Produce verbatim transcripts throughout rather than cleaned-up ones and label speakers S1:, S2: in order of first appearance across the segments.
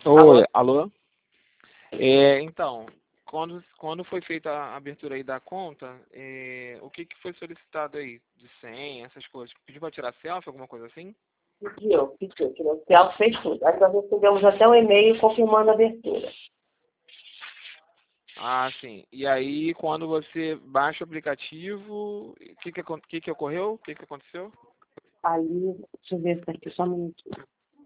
S1: Oi,
S2: Alô?
S1: alô? É, então, quando, quando foi feita a abertura aí da conta, é, o que, que foi solicitado aí? De senha, essas coisas? Pediu para tirar selfie, alguma coisa assim?
S2: Pediu, pediu, tirou o Celso, fez tudo. Aí nós recebemos até um e-mail confirmando a abertura.
S1: Ah, sim. E aí, quando você baixa o aplicativo, o que que, acon- que que ocorreu? O que que aconteceu?
S2: Aí, deixa eu ver se tá aqui só um minutinho.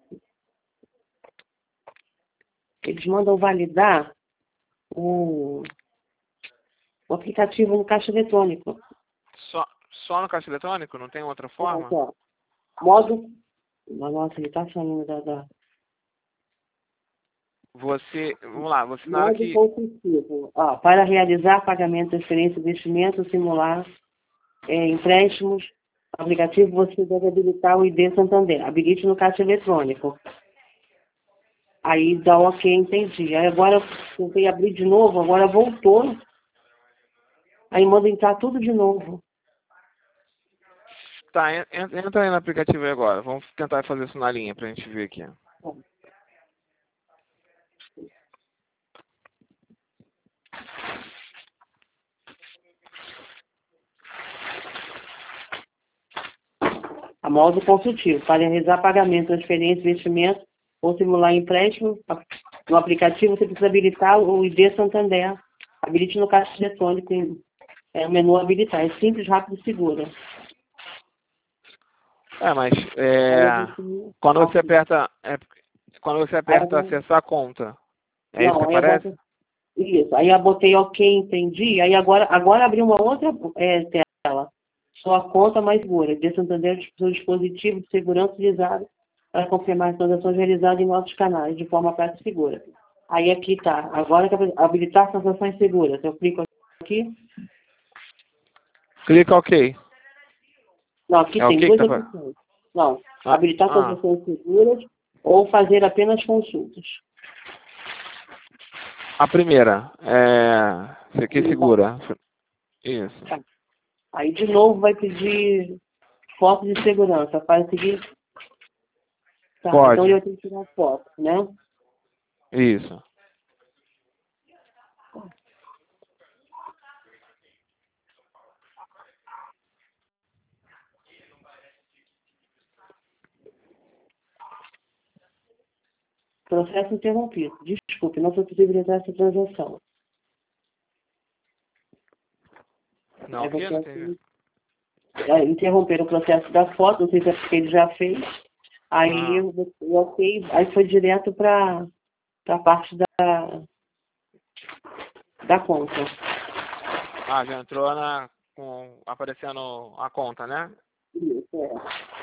S2: Eles mandam validar o, o aplicativo no caixa eletrônico.
S1: Só, só no caixa eletrônico? Não tem outra
S2: Olha
S1: forma?
S2: só, modo... Nossa, ele tá saindo da... da...
S1: Você, vamos lá, você na hora
S2: Modo
S1: que...
S2: consultivo. Ó, para realizar pagamento, transferência, investimento, simular é, empréstimos, aplicativo, você deve habilitar o I D Santander. Habilite no caixa eletrônico. Aí dá o ok, entendi. Aí agora eu tentei abrir de novo, agora voltou. Aí manda entrar tudo de novo.
S1: Tá, en- en- entra aí no aplicativo aí agora. Vamos tentar fazer isso na linha pra gente ver aqui.
S2: A modo consultivo, para realizar pagamento, transferência, investimento ou simular empréstimo, no aplicativo você precisa habilitar o I D Santander. Habilite no caixa eletrônico, em- é o menu habilitar. É simples, rápido e seguro.
S1: É, mas
S2: Aí
S1: é,
S2: a gente...
S1: quando você
S2: ok.
S1: aperta, é, quando você
S2: Aí
S1: aperta
S2: agora...
S1: acessar a conta, é isso que
S2: Não, aí
S1: aparece?
S2: agora... Isso, aí eu botei ok, entendi. Aí agora, agora abriu uma outra é, tela. Sua conta mais segura. De Santander, seu dispositivo de segurança utilizado para confirmar as transações realizadas em nossos canais de forma prática e segura. Aí aqui tá. Agora que habilitar transações seguras. Eu clico aqui.
S1: Clica OK.
S2: Não, aqui
S1: É OK
S2: tem
S1: que
S2: duas
S1: tá fa-
S2: opções. Não,
S1: ah,
S2: habilitar
S1: ah,
S2: transações seguras ou fazer apenas consultas.
S1: a primeira, é, isso aqui
S2: Habilitar.
S1: segura. Isso.
S2: Tá. Aí de novo vai pedir foto de segurança. Para seguir. Tá, então
S1: Pode.
S2: eu tenho que tirar foto, né?
S1: Isso.
S2: Processo interrompido. Desculpe, não foi possível entrar essa transação.
S1: Não,
S2: Aí
S1: o quê? Não
S2: você
S1: tem.
S2: é, interromper o processo da foto, não sei se é porque ele já fez. Aí
S1: Ah,
S2: eu, eu ok, aí foi direto para a parte da, da conta.
S1: ah, já entrou na com aparecendo a conta, né?
S2: Isso, é.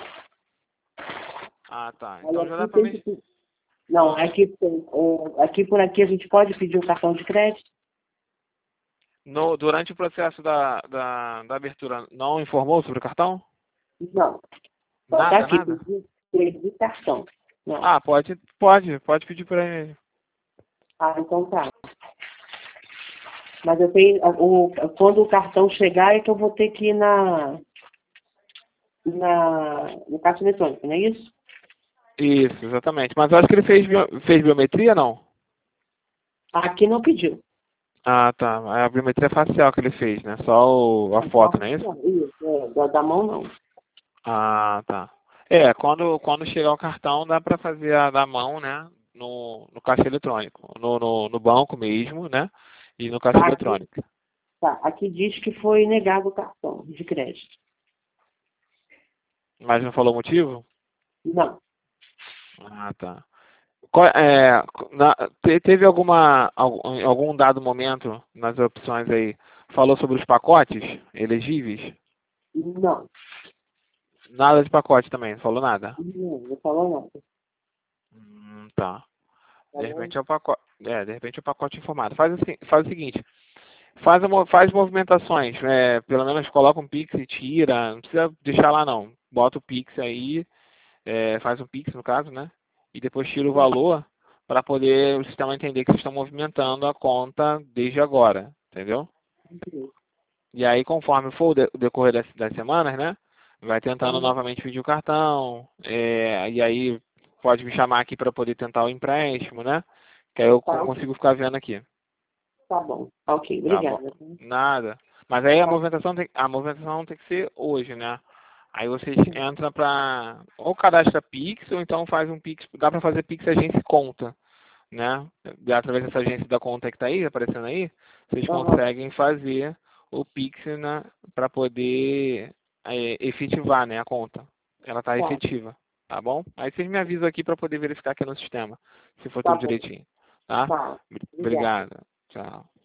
S1: Ah, tá.
S2: Aí
S1: Então já
S2: aqui
S1: dá pra
S2: tem
S1: mexer.
S2: que. Não, aqui, tem, é, aqui por aqui a gente pode pedir o cartão de crédito?
S1: No, durante o processo da, da, da abertura, não informou sobre o cartão?
S2: Não. Só tá
S1: Nada,
S2: aqui,
S1: nada?
S2: pedir, pedir cartão. Não.
S1: Ah, pode, pode, pode pedir para ele.
S2: Ah, então tá. Mas eu tenho, o, quando o cartão chegar é que eu vou ter que ir na, na, no caixa eletrônico, não é isso?
S1: Isso, exatamente. Mas eu acho que ele fez, bio- fez biometria, não?
S2: Aqui não pediu.
S1: Ah, tá. É a biometria facial que ele fez, né? Só o- a
S2: Não,
S1: foto,
S2: só-
S1: não é isso?
S2: isso, é, da, da mão não.
S1: Ah, tá. É, quando, quando chegar o cartão, dá para fazer a da mão, né? No, no caixa eletrônico. No, no, no banco mesmo, né? E no caixa
S2: Aqui,
S1: eletrônico.
S2: tá, aqui diz que foi negado o cartão de crédito.
S1: Mas não falou o motivo?
S2: Não.
S1: Ah, tá. Qual- é, na- te- teve alguma, algum, em algum dado momento nas opções aí, falou sobre os pacotes elegíveis?
S2: Não.
S1: Nada de pacote também, não falou nada?
S2: Não, não falou nada.
S1: Hum, tá.
S2: Tá
S1: De
S2: bom?
S1: repente é o pacote, é, de repente é o pacote informado. Faz assim, faz o seguinte, faz, a mo- faz movimentações, é, pelo menos coloca um Pix e tira, não precisa deixar lá não. Bota o Pix aí, é, faz um Pix no caso, né? E depois tira o valor para poder o sistema entender que vocês estão movimentando a conta desde agora, entendeu?
S2: Uhum.
S1: E aí, conforme for o de- o decorrer das, das semanas, né? Vai tentando
S2: Uhum.
S1: novamente pedir o cartão, é, e aí pode me chamar aqui para poder tentar o empréstimo, né? Que aí eu
S2: Tá,
S1: consigo ficar vendo aqui.
S2: tá bom. Ok,
S1: Tá bom.
S2: obrigada.
S1: Nada. Mas aí a
S2: Tá.
S1: movimentação tem, a movimentação tem que ser hoje, né? Aí vocês entram para ou cadastra Pix ou então faz um Pix, dá para fazer Pix agência e conta, né? E através dessa agência da conta que está aí, aparecendo aí, vocês
S2: Uhum.
S1: conseguem fazer o Pix, né, para poder é, efetivar, né, a conta. Ela está
S2: Tá,
S1: efetiva, tá bom? Aí vocês me avisam aqui para poder verificar aqui no sistema, se for
S2: tá
S1: tudo
S2: bom.
S1: direitinho, tá?
S2: Tá. Obrigada.
S1: Obrigado. Tchau.